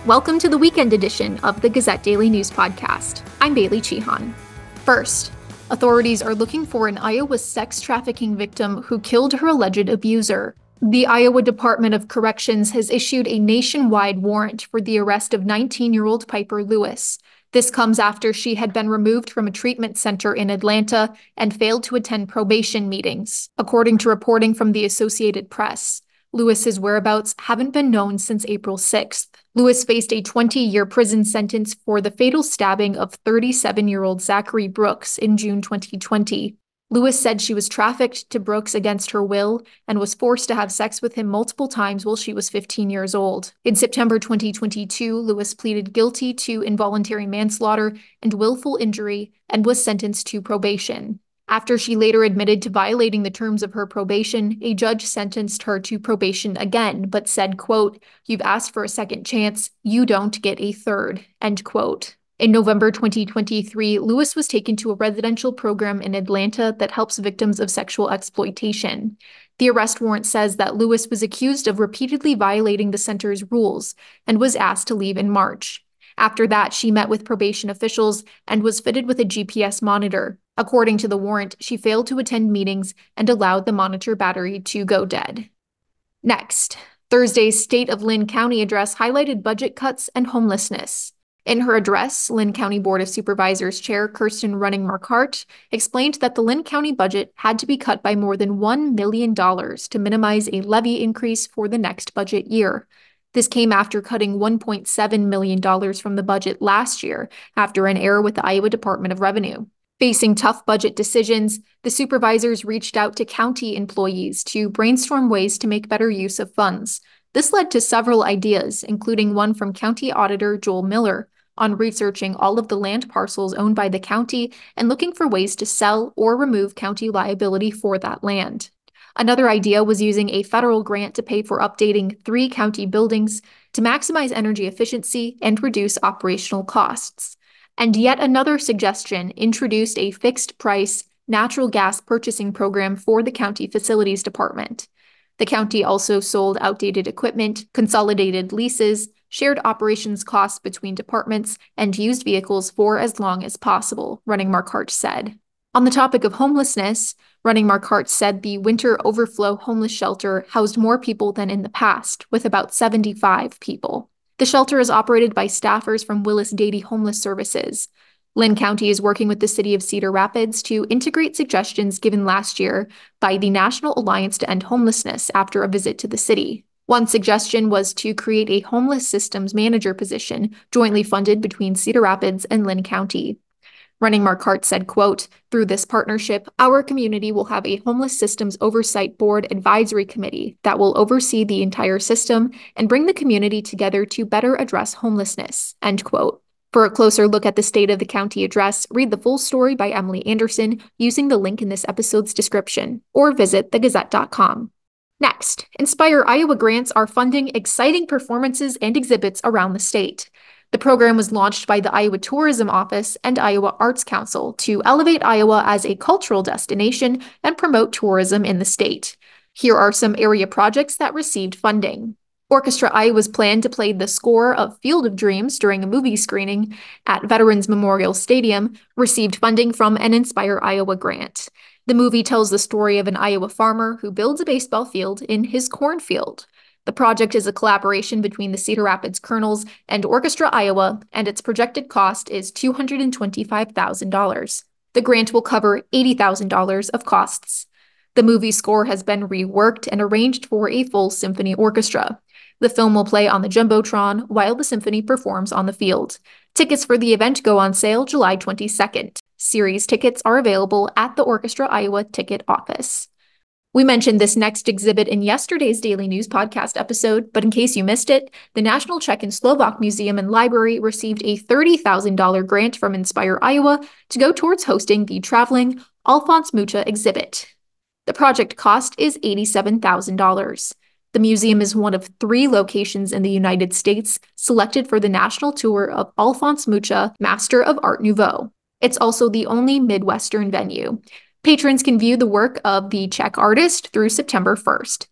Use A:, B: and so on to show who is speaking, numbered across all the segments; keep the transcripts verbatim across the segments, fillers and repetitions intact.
A: Welcome to the weekend edition of the Gazette Daily News Podcast. I'm Bailey Chihan. First, authorities are looking for an Iowa sex trafficking victim who killed her alleged abuser. The Iowa Department of Corrections has issued a nationwide warrant for the arrest of nineteen-year-old Piper Lewis. This comes after she had been removed from a treatment center in Atlanta and failed to attend probation meetings, according to reporting from the Associated Press. Lewis's whereabouts haven't been known since April sixth. Lewis faced a twenty-year prison sentence for the fatal stabbing of thirty-seven-year-old Zachary Brooks in June twenty twenty. Lewis said she was trafficked to Brooks against her will and was forced to have sex with him multiple times while she was fifteen years old. In September twenty twenty-two, Lewis pleaded guilty to involuntary manslaughter and willful injury and was sentenced to probation. After she later admitted to violating the terms of her probation, a judge sentenced her to probation again, but said, quote, "You've asked for a second chance, you don't get a third," end quote. In November twenty twenty-three, Lewis was taken to a residential program in Atlanta that helps victims of sexual exploitation. The arrest warrant says that Lewis was accused of repeatedly violating the center's rules and was asked to leave in March. After that, she met with probation officials and was fitted with a G P S monitor. According to the warrant, she failed to attend meetings and allowed the monitor battery to go dead. Next, Thursday's State of Linn County address highlighted budget cuts and homelessness. In her address, Linn County Board of Supervisors Chair Kirsten Running-Marquardt explained that the Linn County budget had to be cut by more than one million dollars to minimize a levy increase for the next budget year. This came after cutting one point seven million dollars from the budget last year after an error with the Iowa Department of Revenue. Facing tough budget decisions, the supervisors reached out to county employees to brainstorm ways to make better use of funds. This led to several ideas, including one from County Auditor Joel Miller, on researching all of the land parcels owned by the county and looking for ways to sell or remove county liability for that land. Another idea was using a federal grant to pay for updating three county buildings to maximize energy efficiency and reduce operational costs. And yet another suggestion introduced a fixed-price natural gas purchasing program for the county facilities department. The county also sold outdated equipment, consolidated leases, shared operations costs between departments, and used vehicles for as long as possible, Running-Marquardt said. On the topic of homelessness, Running-Marquardt said the Winter Overflow homeless shelter housed more people than in the past, with about seventy-five people. The shelter is operated by staffers from Willis-Dady Homeless Services. Linn County is working with the city of Cedar Rapids to integrate suggestions given last year by the National Alliance to End Homelessness after a visit to the city. One suggestion was to create a homeless systems manager position jointly funded between Cedar Rapids and Linn County. Running-Marquardt said, quote, "Through this partnership, our community will have a Homeless Systems Oversight Board Advisory Committee that will oversee the entire system and bring the community together to better address homelessness," end quote. For a closer look at the state of the county address, read the full story by Emily Anderson using the link in this episode's description, or visit the gazette dot com. Next, Inspire Iowa grants are funding exciting performances and exhibits around the state. The program was launched by the Iowa Tourism Office and Iowa Arts Council to elevate Iowa as a cultural destination and promote tourism in the state. Here are some area projects that received funding. Orchestra Iowa's plan to play the score of Field of Dreams during a movie screening at Veterans Memorial Stadium received funding from an Inspire Iowa grant. The movie tells the story of an Iowa farmer who builds a baseball field in his cornfield. The project is a collaboration between the Cedar Rapids Colonels and Orchestra Iowa, and its projected cost is two hundred twenty-five thousand dollars. The grant will cover eighty thousand dollars of costs. The movie score has been reworked and arranged for a full symphony orchestra. The film will play on the Jumbotron while the symphony performs on the field. Tickets for the event go on sale July twenty-second. Series tickets are available at the Orchestra Iowa ticket office. We mentioned this next exhibit in yesterday's Daily News Podcast episode, but in case you missed it, the National Czech and Slovak Museum and Library received a thirty thousand dollars grant from Inspire Iowa to go towards hosting the traveling Alphonse Mucha exhibit. The project cost is eighty-seven thousand dollars. The museum is one of three locations in the United States selected for the national tour of Alphonse Mucha, Master of Art Nouveau. It's also the only Midwestern venue. Patrons can view the work of the Czech artist through September first.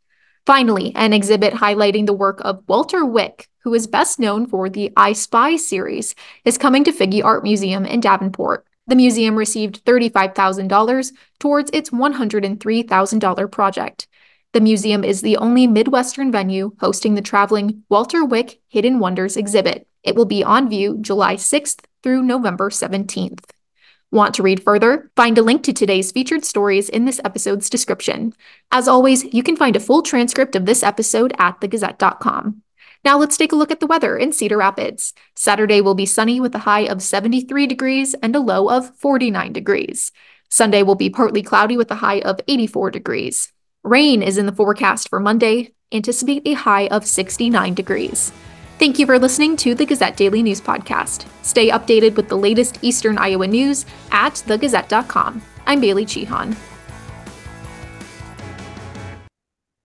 A: Finally, an exhibit highlighting the work of Walter Wick, who is best known for the I Spy series, is coming to Figge Art Museum in Davenport. The museum received thirty-five thousand dollars towards its one hundred three thousand dollars project. The museum is the only Midwestern venue hosting the traveling Walter Wick Hidden Wonders exhibit. It will be on view July sixth through November seventeenth. Want to read further? Find a link to today's featured stories in this episode's description. As always, you can find a full transcript of this episode at the gazette dot com. Now let's take a look at the weather in Cedar Rapids. Saturday will be sunny with a high of seventy-three degrees and a low of forty-nine degrees. Sunday will be partly cloudy with a high of eighty-four degrees. Rain is in the forecast for Monday. Anticipate a high of sixty-nine degrees. Thank you for listening to the Gazette Daily News Podcast. Stay updated with the latest Eastern Iowa news at the gazette dot com. I'm Bailey Chehan.